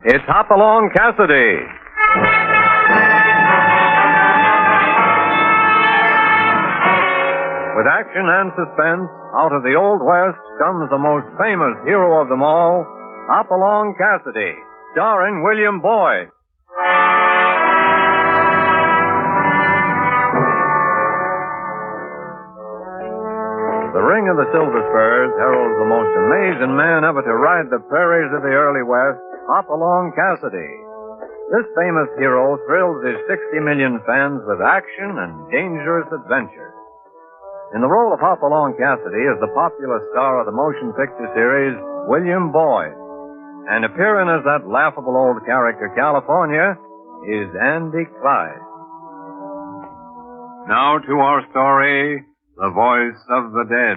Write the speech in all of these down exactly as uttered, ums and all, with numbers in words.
It's Hopalong Cassidy. With action and suspense, out of the Old West comes the most famous hero of them all, Hopalong Cassidy, starring William Boyd. The Ring of the Silver Spurs heralds the most amazing man ever to ride the prairies of the early West, Hopalong Cassidy. This famous hero thrills his sixty million fans with action and dangerous adventure. In the role of Hopalong Cassidy is the popular star of the motion picture series, William Boyd. And appearing as that laughable old character, California, is Andy Clyde. Now to our story, The Voice of the Dead.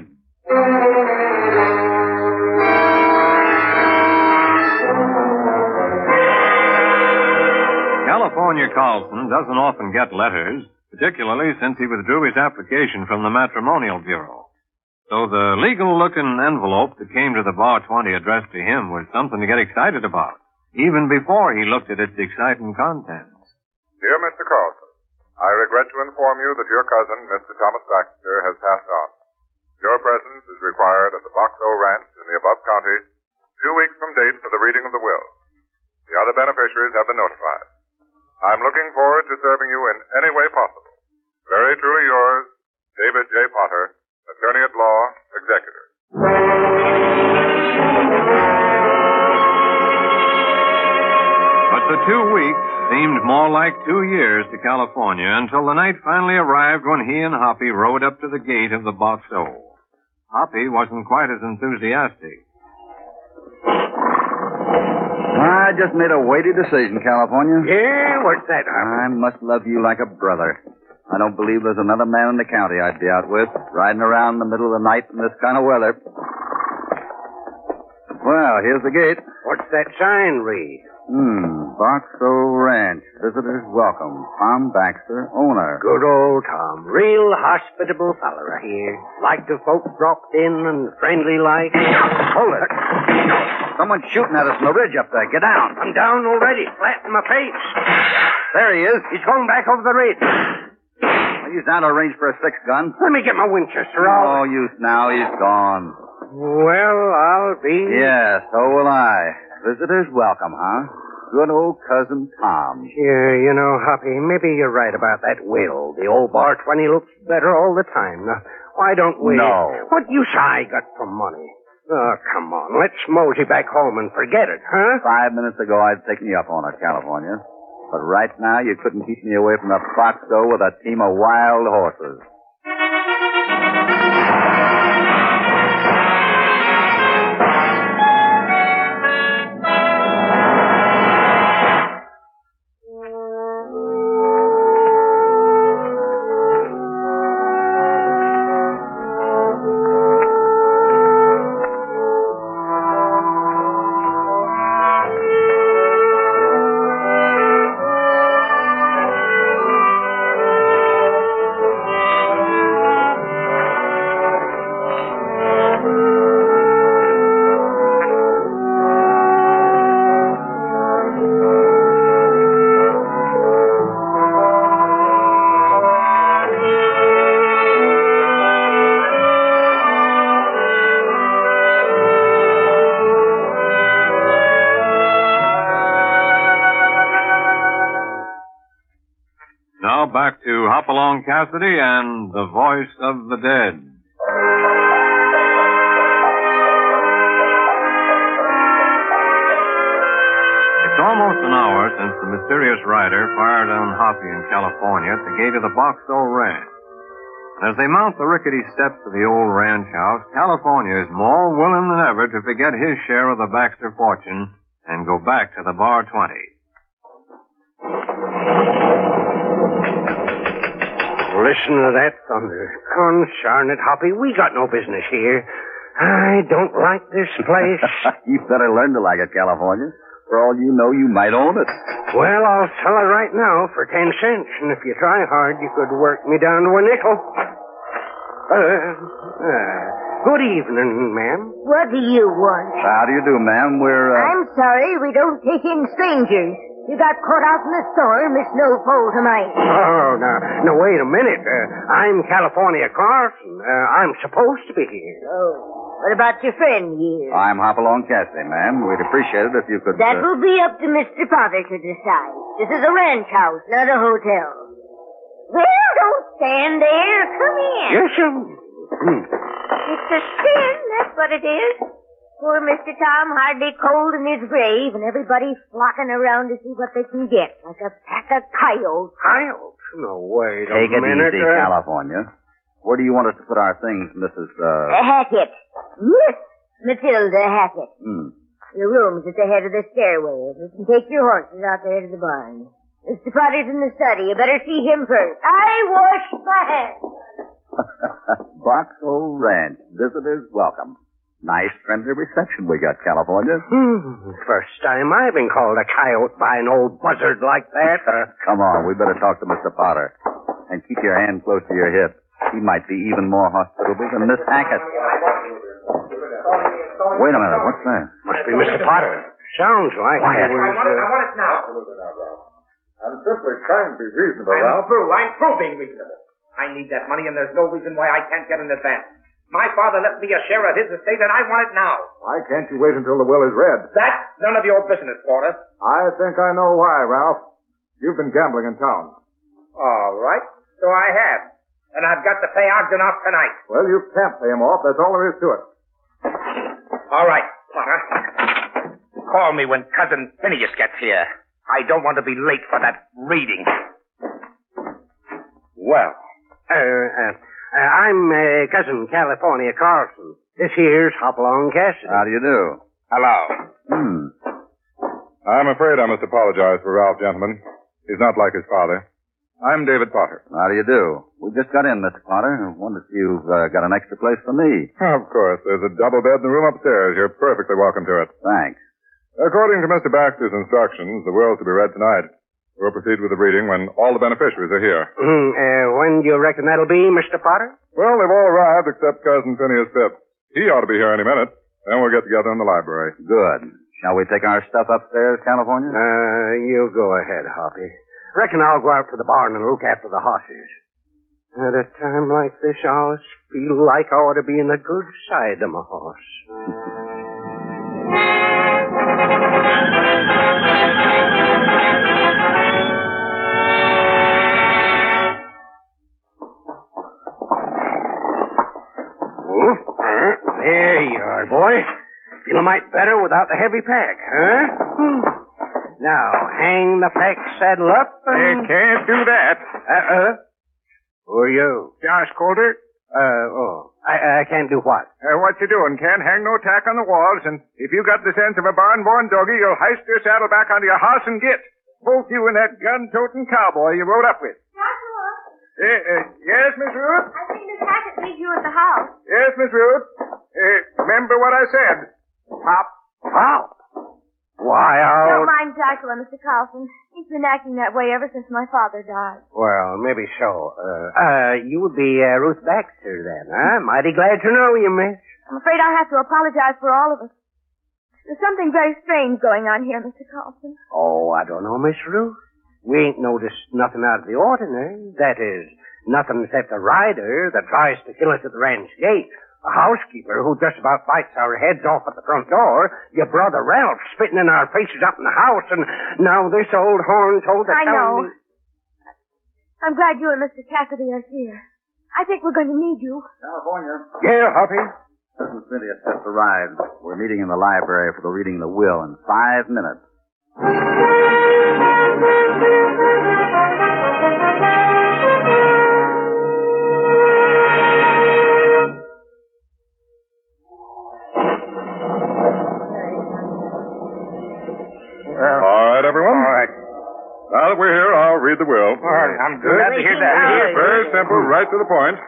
California Carlson doesn't often get letters, particularly since he withdrew his application from the Matrimonial Bureau. So the legal-looking envelope that came to the Bar twenty addressed to him was something to get excited about, even before he looked at its exciting contents. Dear Mister Carlson, I regret to inform you that your cousin, Mister Thomas Baxter, has passed on. Your presence is required at the Box O Ranch in the above county two weeks from date for the reading of the will. The other beneficiaries have been notified. I'm looking forward to serving you in any way possible. Very truly yours, David J. Potter, Attorney at Law, Executor. But the two weeks seemed more like two years to California until the night finally arrived when he and Hoppy rode up to the gate of the Box O. Hoppy wasn't quite as enthusiastic. I just made a weighty decision, California. Yeah, what's that, Hoppy? I must love you like a brother. I don't believe there's another man in the county I'd be out with, riding around in the middle of the night in this kind of weather. Well, here's the gate. What's that sign read? Hmm, Box O Ranch. Visitors welcome. Tom Baxter, owner. Good old Tom. Real hospitable feller here. Like the folks dropped in and friendly like. Hold it. Someone's shooting at us from the ridge up there. Get down. I'm down already, flat in my face. There he is. He's going back over the ridge. Well, he's down to range for a six gun. Let me get my Winchester No out. use now. He's gone. Well, I'll be... Yeah, so will I. Visitors welcome, huh? Good old cousin Tom. Yeah, you know, Hoppy, maybe you're right about that will. The old Bar twenty looks better all the time. Now, why don't we... No. What use I got for money? Oh, come on. Let's mosey back home and forget it, huh? Five minutes ago, I'd taken you up on it, California. But right now, you couldn't keep me away from the Box O with a team of wild horses. Now back to Hopalong Cassidy and The Voice of the Dead. It's almost an hour since the mysterious rider fired on Hoppy in California at the gate of the Box O Ranch. As they mount the rickety steps of the old ranch house, California is more willing than ever to forget his share of the Baxter fortune and go back to the Bar twenty. Listen to that thunder. Consarn it, Hoppy. We got no business here. I don't like this place. You better learn to like it, California. For all you know, you might own it. Well, I'll sell it right now for ten cents, and if you try hard, you could work me down to a nickel. Uh, uh, Good evening, ma'am. What do you want? How do you do, ma'am? We're, uh... I'm sorry, we don't take in strangers. You got caught out in the storm. It's no fault of mine. Oh, now, now, wait a minute. Uh, I'm California Carson. Uh, I'm supposed to be here. Oh, what about your friend here? I'm Hopalong Cassidy, ma'am. We'd appreciate it if you could... That uh... will be up to Mister Potter to decide. This is a ranch house, not a hotel. Well, don't stand there. Come in. Yes, sir. Hmm. It's a sin, that's what it is. Poor Mister Tom hardly cold in his grave, and everybody flocking around to see what they can get, like a pack of coyotes. Coyotes? No, wait Take a it minute. easy, uh... California. Where do you want us to put our things, Missus Uh... Uh, Hackett. Miss Matilda Hackett. Hmm. Your room's at the head of the stairway. You can take your horses out there to the barn. Mister Potter's in the study. You better see him first. I wash my hands. Box O Ranch. Visitors welcome. Nice, friendly reception we got, California. Hmm. First time I've been called a coyote by an old buzzard like that. Uh, Come on, we better talk to Mister Potter. And keep your hand close to your hip. He might be even more hospitable than Miss Hackett. Wait a minute, what's that? Must be Mister Potter. Sounds like Quiet. it was, I want it, I uh... want it now. I'm simply trying to be reasonable, I'm Ralph. through. I'm through being reasonable. I need that money, and there's no reason why I can't get an advance. My father left me a share of his estate, and I want it now. Why can't you wait until the will is read? That's none of your business, Porter. I think I know why, Ralph. You've been gambling in town. All right. So I have. And I've got to pay Ogden off tonight. Well, you can't pay him off. That's all there is to it. All right, Potter. Call me when Cousin Phineas gets here. I don't want to be late for that reading. Well, uh, uh, uh, I'm uh, Cousin California Carson. This here's Hopalong Cassidy. How do you do? Hello. Hmm. I'm afraid I must apologize for Ralph, gentlemen. He's not like his father. I'm David Potter. How do you do? We just got in, Mister Potter. I wondered if you've uh, got an extra place for me. Of course. There's a double bed in the room upstairs. You're perfectly welcome to it. Thanks. According to Mister Baxter's instructions, the will's to be read tonight. We'll proceed with the reading when all the beneficiaries are here. Mm, uh, when do you reckon that'll be, Mister Potter? Well, they've all arrived except Cousin Phineas Phipps. He ought to be here any minute. Then we'll get together in the library. Good. Shall we take our stuff upstairs, California? Uh, you go ahead, Hoppy. Reckon I'll go out to the barn and look after the horses. At a time like this, I always feel like I ought to be in the good side of my horse. There you are, boy. Feel a mite better without the heavy pack, huh? Now, hang the pack saddle up and... You can't do that. Uh-uh. Who are you? Josh Coulter. Uh, oh. I, I can't do what? Uh, what you doing? Can't hang no tack on the walls, and if you got the sense of a barn-born doggy, you'll heist your saddle back onto your horse and get. Both you and that gun-toting cowboy you rode up with. Joshua, Uh, uh, yes, Miss Ruth? I think Miss Hackett needs you at the house. Yes, Miss Ruth. Uh, remember what I said. Pop. Pop? Why, I'll... Don't mind Joshua, Mister Carlson. He's been acting that way ever since my father died. Well, maybe so. Uh, uh, you would be uh, Ruth Baxter then, huh? Mighty glad to know you, miss. I'm afraid I'll have to apologize for all of us. There's something very strange going on here, Mister Carlson. Oh, I don't know, Miss Ruth. We ain't noticed nothing out of the ordinary. That is, nothing except a rider that tries to kill us at the ranch gate. A housekeeper who just about bites our heads off at the front door. Your brother Ralph spitting in our faces up in the house. And now this old horn told the I town... know. I'm glad you and Mister Cassidy are here. I think we're going to need you. California. Yeah, Hoppy? Cousin Phineas just arrived. We're meeting in the library for the reading of the will in five minutes. All right, everyone. All right. Now that we're here, I'll read the will. All right, I'm glad to hear that. Very simple, right to the point.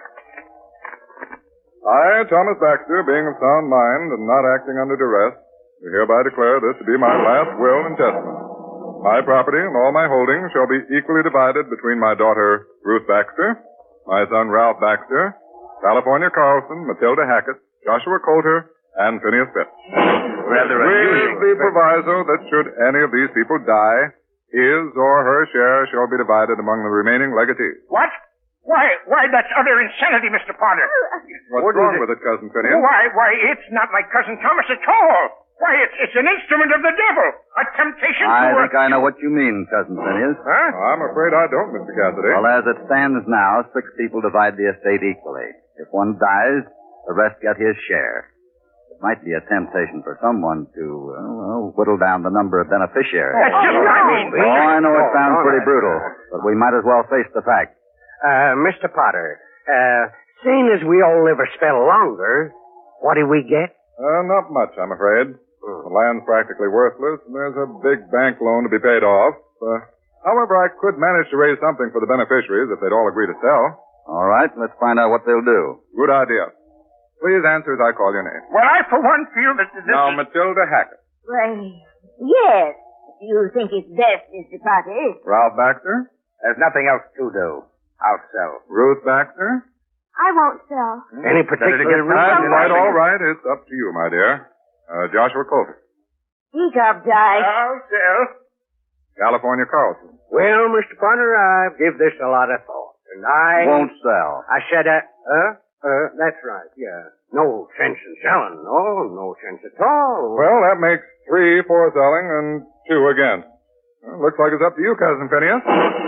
I, Thomas Baxter, being of sound mind and not acting under duress, do hereby declare this to be my last will and testament. My property and all my holdings shall be equally divided between my daughter, Ruth Baxter, my son, Ralph Baxter, California Carlson, Matilda Hackett, Joshua Coulter, and Phineas Fitz. Rather With unusual. the proviso that should any of these people die, his or her share shall be divided among the remaining legatees. What? Why, why, that's utter insanity, Mister Potter. What's wrong with it, Cousin Phineas? Why, why, it's not my cousin Thomas at all. Why, it's, it's an instrument of the devil. A temptation I to... think I know what you mean, Cousin Phineas. Huh? I'm afraid I don't, Mister Cassidy. Well, as it stands now, six people divide the estate equally. If one dies, the rest get his share. It might be a temptation for someone to, uh, well, whittle down the number of beneficiaries. That's just what I mean. Oh, I know it sounds no, pretty no. brutal, but we might as well face the fact. Uh, Mister Potter, uh, seeing as we all live a spell longer, what do we get? Uh, not much, I'm afraid. The land's practically worthless, and there's a big bank loan to be paid off. Uh, however, I could manage to raise something for the beneficiaries if they'd all agree to sell. All right, let's find out what they'll do. Good idea. Please answer as I call your name. Well, I, for one, feel that this Now, is... Matilda Hackett. Why, yes, if you think it's best, Mister Potter. Ralph Baxter. There's nothing else to do. I'll sell. Ruth Baxter. I won't sell. Any particular That's reason? quite all right. It's up to you, my dear. Uh, Joshua Coulter. Speak up, Di. I'll sell. California Carlson. Well, Mister Potter, I've give this a lot of thought, and I... Won't sell. I said, uh, uh, uh, that's right, yeah. No sense in selling, no, no sense at all. Well, that makes three for selling and two against. Well, looks like it's up to you, Cousin Phineas.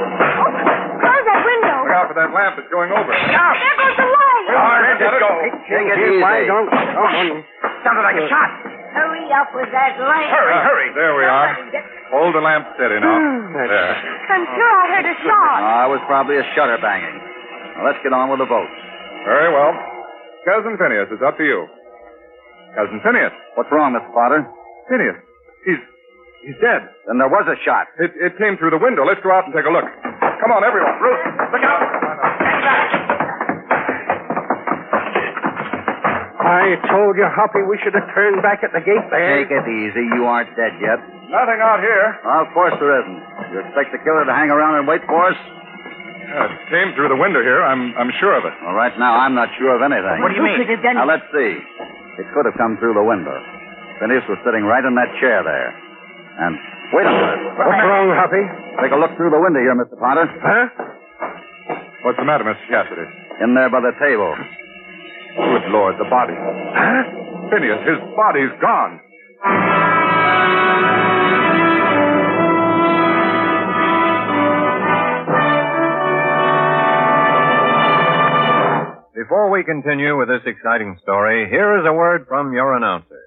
Close that window. Look out for that lamp that's going over. Stop! There goes the light. All right, let it go. Take it Hey, why easy. don't... Someone... Sounded like a shot. Hurry up with that light. Hurry, hurry. There we are. Hold the lamp steady now. There. I'm sure I heard a shot. Ah, it was probably a shutter banging. Now, let's get on with the vote. Very well. Cousin Phineas, it's up to you. Cousin Phineas. What's wrong, Mister Potter? Phineas. He's... he's dead. Then there was a shot. It, it came through the window. Let's go out and take a look. Come on, everyone. Ruth, look out. Hang back. I told you, Hoppy, we should have turned back at the gate there. Take it easy. You aren't dead yet. Nothing out here. Well, of course there isn't. You expect the killer to hang around and wait for us? Yeah, it came through the window here. I'm I'm sure of it. Well, right now, I'm not sure of anything. What do you mean? could have done Now, let's see. It could have come through the window. Phineas was sitting right in that chair there. And wait a minute. What's wrong, Hoppy? Take a look through the window here, Mister Potter. Huh? What's the matter, Mister Cassidy? In there by the table. Good Lord, the body. Huh? Phineas, his body's gone. Before we continue with this exciting story, here is a word from your announcer.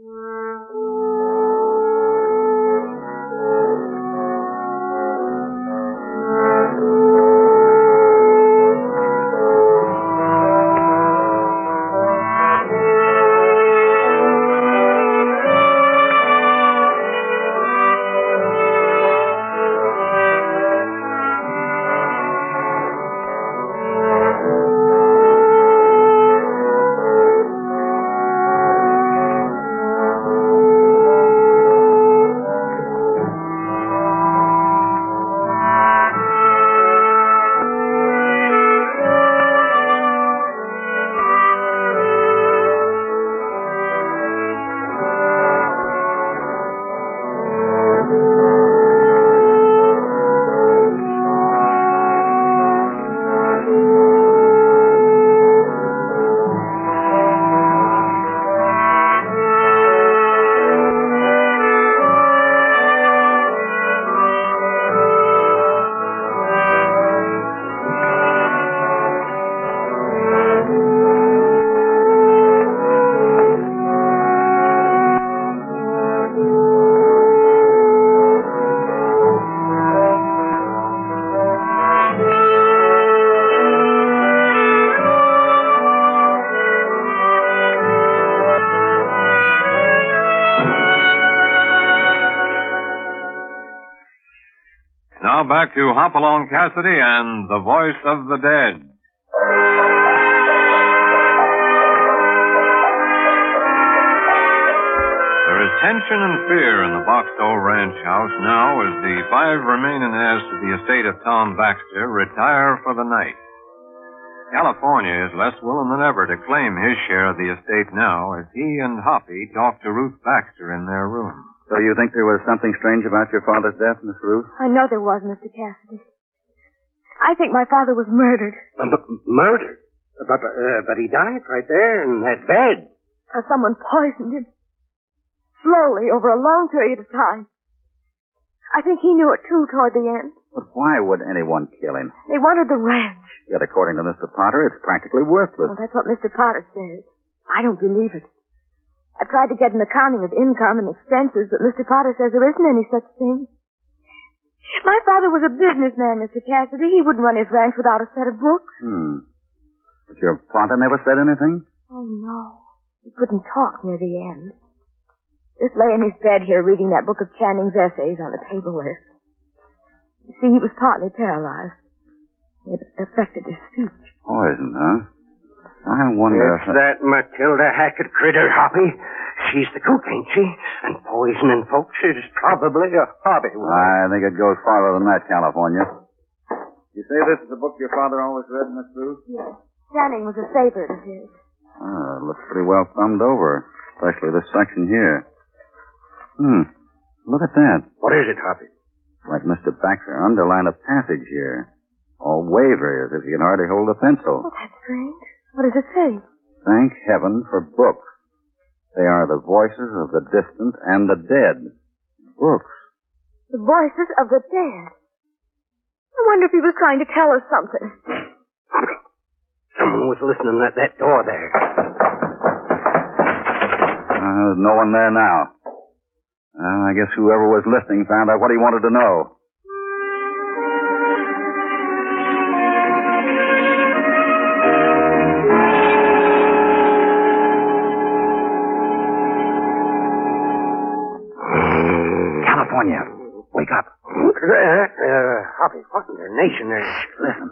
Now back to Hopalong Cassidy and the Voice of the Dead. There is tension and fear in the Boxtoe Ranch house now as the five remaining heirs to the estate of Tom Baxter retire for the night. California is less willing than ever to claim his share of the estate now as he and Hoppy talk to Ruth Baxter in their room. So you think there was something strange about your father's death, Miss Ruth? I know there was, Mister Cassidy. I think my father was murdered. Uh, m- murdered? But, uh, but he died right there in that bed. Or someone poisoned him. Slowly, over a long period of time. I think he knew it, too, toward the end. But why would anyone kill him? They wanted the ranch. Yet, according to Mister Potter, it's practically worthless. Well, that's what Mister Potter says. I don't believe it. I tried to get an accounting of income and expenses, but Mister Potter says there isn't any such thing. My father was a businessman, Mister Cassidy. He wouldn't run his ranch without a set of books. Hmm. But your father never said anything? Oh, no. He couldn't talk near the end. Just lay in his bed here reading that book of Channing's essays on the table there. You see, he was partly paralyzed. It affected his speech. Poison, huh? I wonder It's if... that Matilda Hackett critter, Hoppy. She's the cook, ain't she? And poisoning folks is probably a hobby. I think it goes farther than that, California. You say this is the book your father always read, Miss Ruth? Yes. Channing was a favorite of his. Ah, it looks pretty well thumbed over, especially this section here. Hmm. Look at that. What is it, Hoppy? Like Mister Baxter underlined a passage here. All wavery, as if he can hardly hold a pencil. Oh, that's strange. What does it say? Thank heaven for books. They are the voices of the distant and the dead. Books. The voices of the dead. I wonder if he was trying to tell us something. Hoppy, someone was listening at that door there. Uh, there's no one there now. Well, I guess whoever was listening found out what he wanted to know. California, wake up. Uh, uh, Hoppy, what in the nation there? Listen.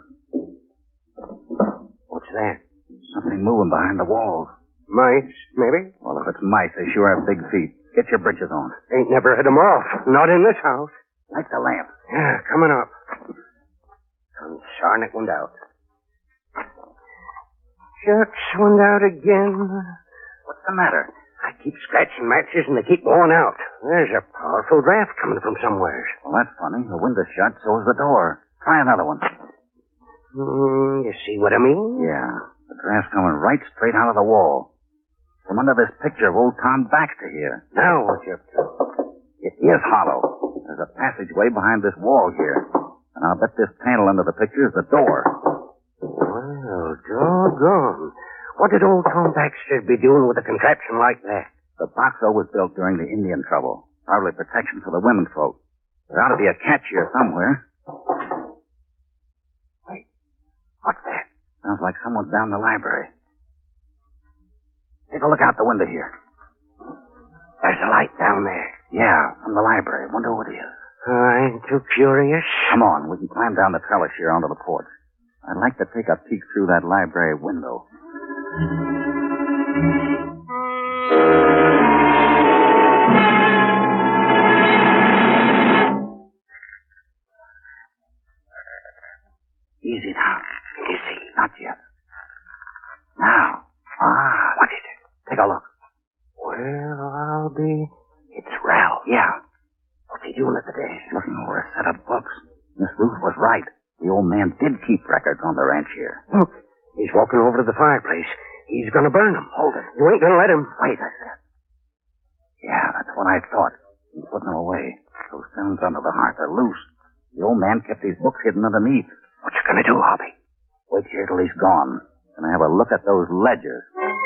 What's that? Something moving behind the walls. Mice, maybe? Well, if it's mice, they sure have big feet. Get your britches on. Ain't never had 'em off. Not in this house. Light the lamp. Yeah, coming up. Consarn it went out. Shucks, went out again. What's the matter? I keep scratching matches and they keep going out. There's a powerful draft coming from somewhere. Well, that's funny. The window's shut, so is the door. Try another one. Mm, you see what I mean? Yeah. The draft's coming right straight out of the wall. From under this picture of old Tom Baxter here. Now what you up to? It is hollow. There's a passageway behind this wall here. And I'll bet this panel under the picture is the door. Well, doggone. What did old Tom Baxter be doing with a contraption like that? The boxo was built during the Indian trouble. Probably protection for the women folk. There ought to be a catch here somewhere. Wait, what's that? Sounds like someone's down the library. Take a look out the window here. There's a light down there. Yeah, from the library. Wonder who it is. I ain't too curious. Come on, we can climb down the trellis here onto the porch. I'd like to take a peek through that library window. Easy now. Easy. Not yet. Now. Ah, what is it? Take a look. Well, I'll be... It's Ralph. Yeah. What's he doing at the desk? Looking over a set of books. Miss Ruth was right. The old man did keep records on the ranch here. Look, he's walking over to the fireplace. He's gonna burn them. Hold it. You ain't gonna let him. Wait a sec. Yeah, that's what I thought. He's putting them away. Those stones under the hearth are loose. The old man kept these books hidden underneath. What you gonna do, Hoppy? Wait here till he's gone. And have a look at those ledgers.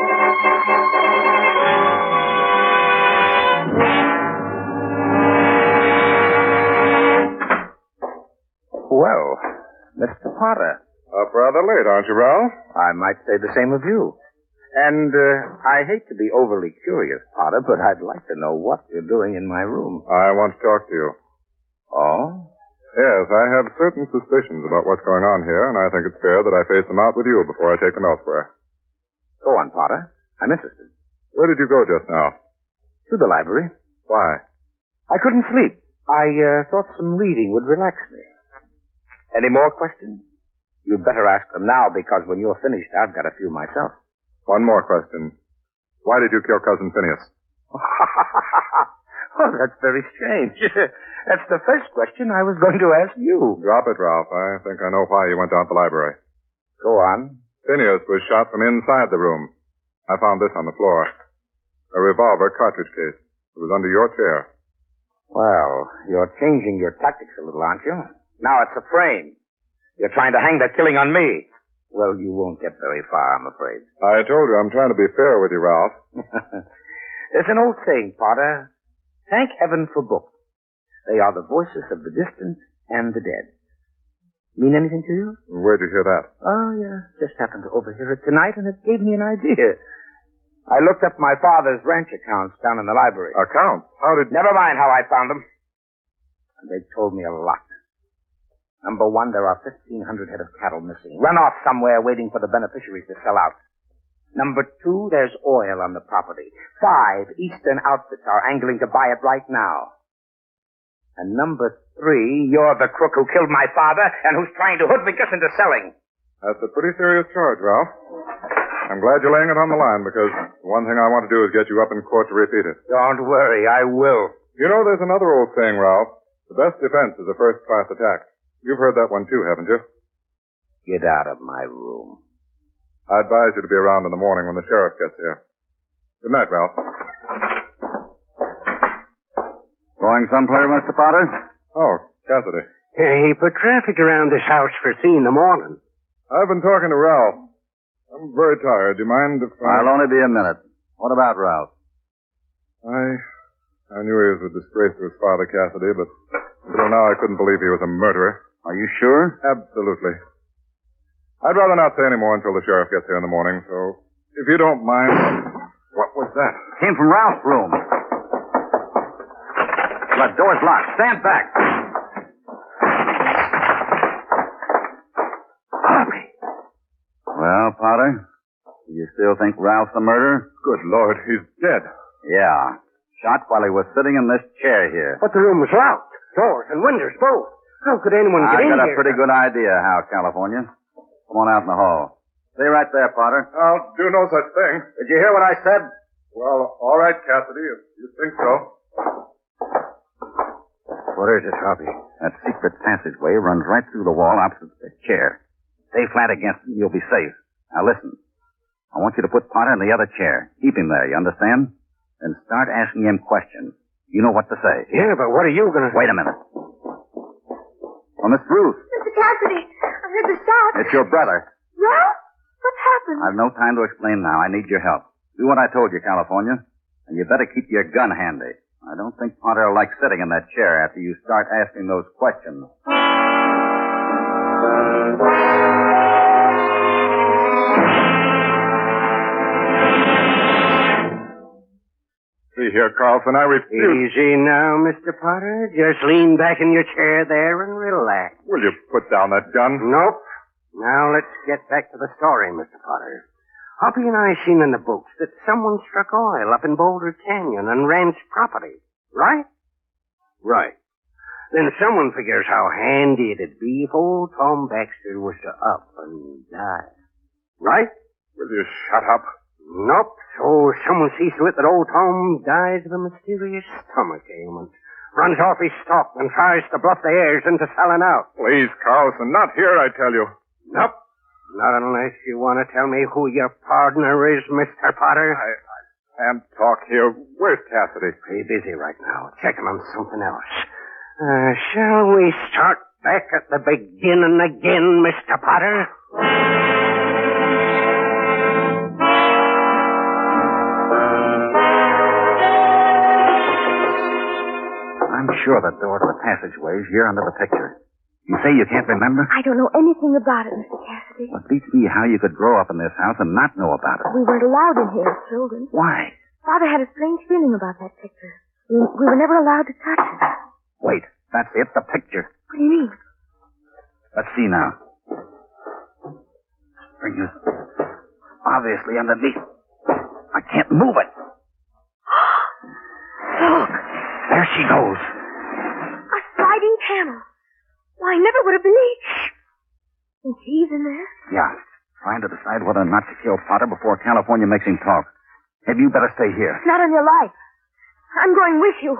Well, Mister Potter. Up rather late, aren't you, Ralph? I might say the same of you. And uh, I hate to be overly curious, Potter, but I'd like to know what you're doing in my room. I want to talk to you. Oh? Yes, I have certain suspicions about what's going on here, and I think it's fair that I face them out with you before I take them elsewhere. Go on, Potter. I'm interested. Where did you go just now? To the library. Why? I couldn't sleep. I uh, thought some reading would relax me. Any more questions? You'd better ask them now, because when you're finished, I've got a few myself. One more question. Why did you kill Cousin Phineas? Oh, that's very strange. That's the first question I was going to ask you. Drop it, Ralph. I think I know why you went down to the library. Go on. Phineas was shot from inside the room. I found this on the floor. A revolver cartridge case. It was under your chair. Well, you're changing your tactics a little, aren't you? Now it's a frame. You're trying to hang the killing on me. Well, you won't get very far, I'm afraid. I told you I'm trying to be fair with you, Ralph. There's an old saying, Potter. Thank heaven for books. They are the voices of the distant and the dead. Mean anything to you? Where'd you hear that? Oh, yeah. Just happened to overhear it tonight, and it gave me an idea. I looked up my father's ranch accounts down in the library. Accounts? How did... Never mind how I found them. And they told me a lot. Number one, there are fifteen hundred head of cattle missing. Run off somewhere waiting for the beneficiaries to sell out. Number two, there's oil on the property. Five Eastern outfits are angling to buy it right now. And number three, you're the crook who killed my father and who's trying to hoodwink us into selling. That's a pretty serious charge, Ralph. I'm glad you're laying it on the line, because the one thing I want to do is get you up in court to repeat it. Don't worry, I will. You know, there's another old saying, Ralph. The best defense is a first-class attack. You've heard that one too, haven't you? Get out of my room. I advise you to be around in the morning when the sheriff gets here. Good night, Ralph. Going someplace, Mister Potter? Oh, Cassidy. He put traffic around this house for three in the morning. I've been talking to Ralph. I'm very tired. Do you mind if I... I'll only be a minute. What about Ralph? I... I knew he was a disgrace to his father, Cassidy, but until now I couldn't believe he was a murderer. Are you sure? Absolutely. I'd rather not say any more until the sheriff gets here in the morning, so if you don't mind... What was that? Came from Ralph's room. The door's locked. Stand back. Harvey. Well, Potter, do you still think Ralph's the murderer? Good Lord, he's dead. Yeah. Shot while he was sitting in this chair here. But the room was locked. Doors and windows both. How could anyone get I in here? got a pretty good idea how, California. Come on out in the hall. Stay right there, Potter. I'll do no such thing. Did you hear what I said? Well, all right, Cassidy, if you think so. What is it, Harvey? That secret passageway runs right through the wall opposite the chair. Stay flat against it and you'll be safe. Now listen. I want you to put Potter in the other chair. Keep him there, you understand? Then start asking him questions. You know what to say. Yeah, but what are you gonna... Wait a minute. Oh, Miss Ruth. Mister Cassidy, I heard the shot. It's your brother. Ralph? What happened? I've no time to explain now. I need your help. Do what I told you, California. And you better keep your gun handy. I don't think Potter will like sitting in that chair after you start asking those questions. See here, Carlson, I refuse... Easy now, Mister Potter. Just lean back in your chair there and relax. Will you put down that gun? Nope. Now let's get back to the story, Mister Potter. Hoppy and I seen in the books that someone struck oil up in Boulder Canyon on ranch property, right? Right. Then someone figures how handy it'd be if old Tom Baxter was to up and die. Right? Will you shut up? Nope. So someone sees to it that old Tom dies of a mysterious stomach ailment, runs off his stock and tries to bluff the heirs into selling out. Please, Carlson, not here, I tell you. Nope. Not unless you want to tell me who your partner is, Mister Potter. I, I can't talk here. Where's Cassidy? Pretty busy right now, checking on something else. Uh, shall we start back at the beginning again, Mister Potter? I'm sure the door to the passageway is here under the picture. You say you can't remember? I don't know anything about it, Mister Cassidy. Well, it beats me how you could grow up in this house and not know about it. We weren't allowed in here as children. Why? Father had a strange feeling about that picture. We, we were never allowed to touch it. Wait, that's it, the picture. What do you mean? Let's see now. Spring is obviously underneath. I can't move it. Look. There she goes. A sliding panel. Why, I never would have believed. Think he's in there? Yeah. Trying to decide whether or not to kill Potter before California makes him talk. Maybe you better stay here. Not on your life. I'm going with you.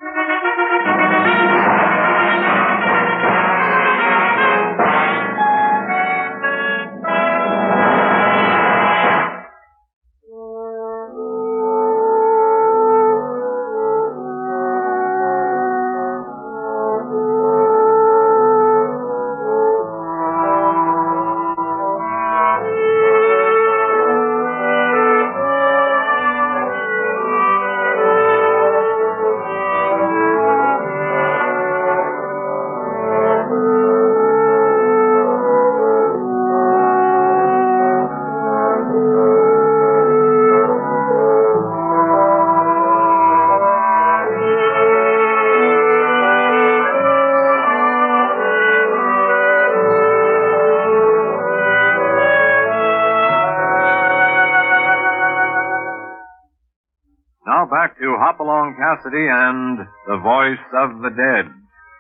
Now back to Hopalong Cassidy and the Voice of the Dead.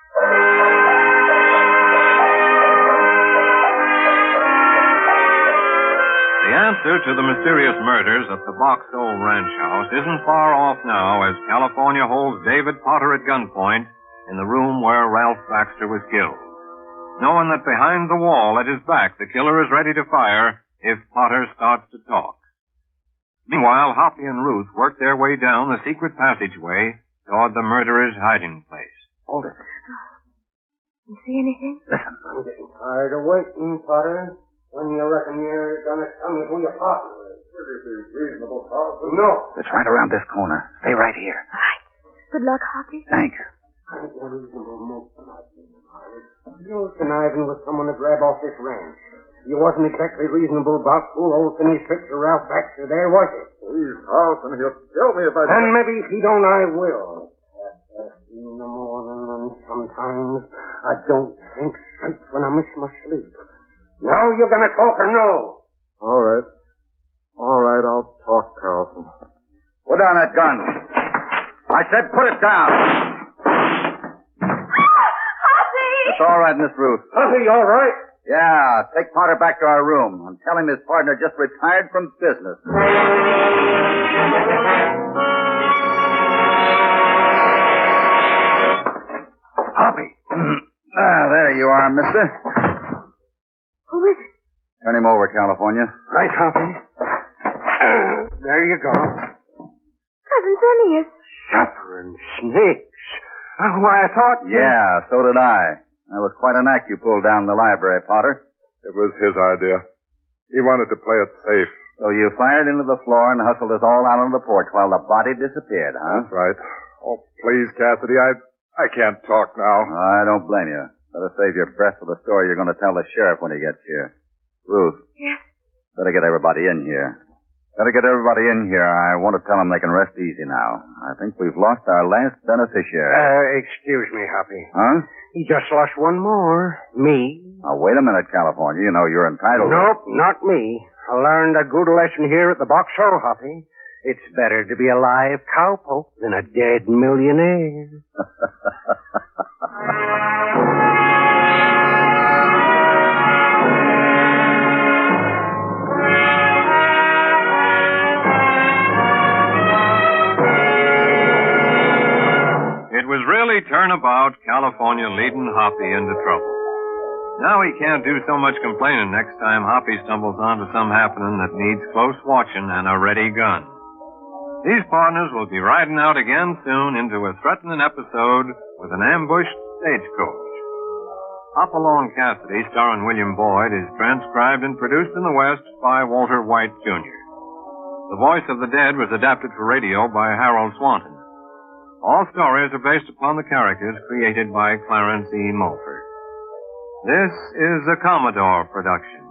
The answer to the mysterious murders at the Box Hole Ranch House isn't far off now as California holds David Potter at gunpoint in the room where Ralph Baxter was killed, knowing that behind the wall at his back the killer is ready to fire if Potter starts to talk. Meanwhile, Hoppy and Ruth work their way down the secret passageway toward the murderer's hiding place. Hold it. You see anything? Listen. I'm getting tired of waiting, Potter. When you reckon you're going to tell me who your partner is? Pretty reasonable, Carlson. No. It's right around this corner. Stay right here. All right. Good luck, Hoppy. Thanks. I ain't no reasonable move tonight. You're conniving with someone to grab off this ranch. You wasn't exactly reasonable about who old Finney's trip to Ralph Baxter there, was you? Please, Carlson, he'll kill me if I... And maybe if he don't, I will. In the morning and sometimes I don't think straight when I miss my sleep. Now you're going to talk or no? All right. All right, I'll talk, Carlson. Put down that gun. I said put it down. Hoppy! It's all right, Miss Ruth. Hoppy, all right? Yeah, take Potter back to our room and tell him his partner just retired from business. Hoppy. Ah, there you are, mister. Who is it? Turn him over, California. Right, Hoppy. Uh, there you go. Cousin Phineas. Suffering snakes. Uh, why, I thought... Yeah, so did I. That was quite an act you pulled down in the library, Potter. It was his idea. He wanted to play it safe. So you fired into the floor and hustled us all out on the porch while the body disappeared, huh? That's right. Oh, please, Cassidy, I I can't talk now. I don't blame you. Better save your breath for the story you're going to tell the sheriff when he gets here. Ruth. Yes? Better get everybody in here. Better get everybody in here. I want to tell them they can rest easy now. I think we've lost our last beneficiary. Uh, excuse me, Hoppy. Huh? He just lost one more. Me. Now, wait a minute, California. You know you're entitled Nope, to... not me. I learned a good lesson here at the Box Hole, Hoppy. It's better to be a live cowpoke than a dead millionaire. It was really turnabout California leading Hoppy into trouble. Now he can't do so much complaining next time Hoppy stumbles onto some happening that needs close watching and a ready gun. These partners will be riding out again soon into a threatening episode with an ambushed stagecoach. Hopalong Cassidy, starring William Boyd, is transcribed and produced in the West by Walter White, Junior The Voice of the Dead was adapted for radio by Harold Swanton. All stories are based upon the characters created by Clarence E. Mulford. This is a Commodore production.